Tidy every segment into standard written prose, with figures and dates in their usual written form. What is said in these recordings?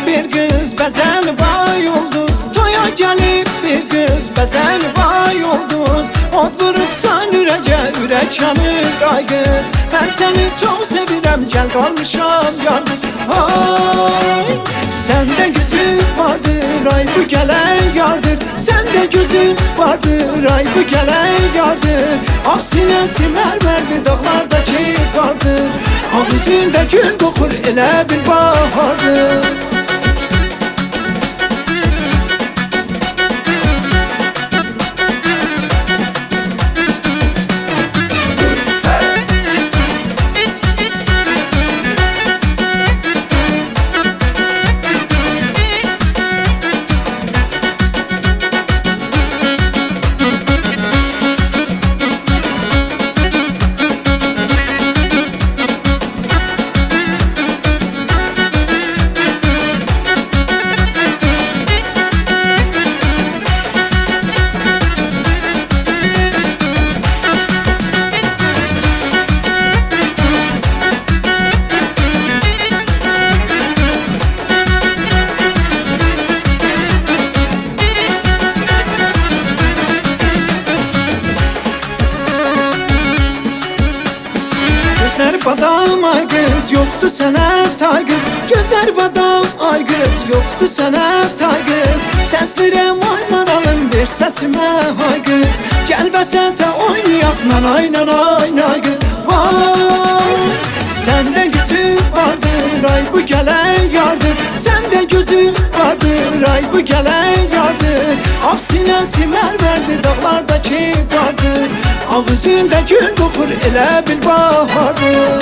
bir kız bezel vay oldu. Toya gelip bir kız bezel vay oldu. Od vurupsan ürece ürek yanır ay kız. Ben seni çok sevirem gel kalmışam yalnız. Ay sende gözün vardır ay bu gelen yardır. Sende gözün vardır ay bu gelen yardır. Aksine simer verdi dağlardaki kardır. Ağzında gül kokur elə bir bahardır. Gözler badam ay kız yoktu sana tay kız. Gözler badam ay kız yoktu sana tay kız. Seslerim oynanalım bir sesime ay kız. Gel ve sen de oynayak nanay nanay nay kız. Vay sende gözün vardır ay bu gelen yardır. Sende gözün vardır ay bu gelen yardır. Aksine simer verdi dağlardaki kardır. Ağzında gül kokur elə bir bahardır.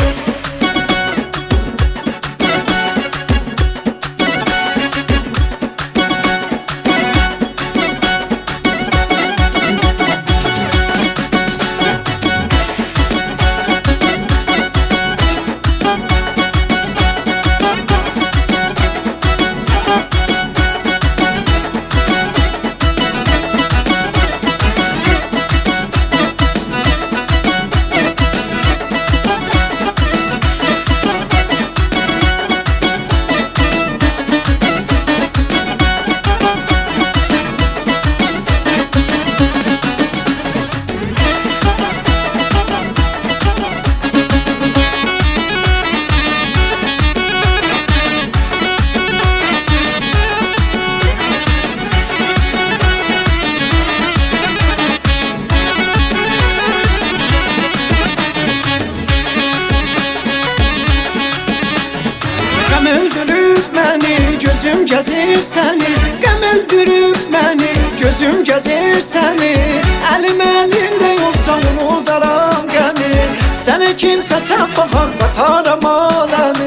Öldürüp məni, gözüm gəzir səni. Qəm öldürüb məni, gözüm gəzir səni. Əlim əlində yoxsa unudaram qəmi. Səni kimsə tapmamaq qataram aləmi.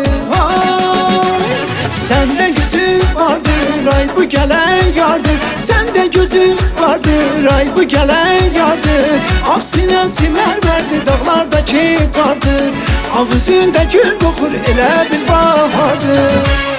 Səndə gözün vardır ay bu gələn yardır. Səndə gözün vardır ay bu gələn yardır. Aksine simer verdi dağlardaki kardır. Ağzında gül kokur elə bir bahardır.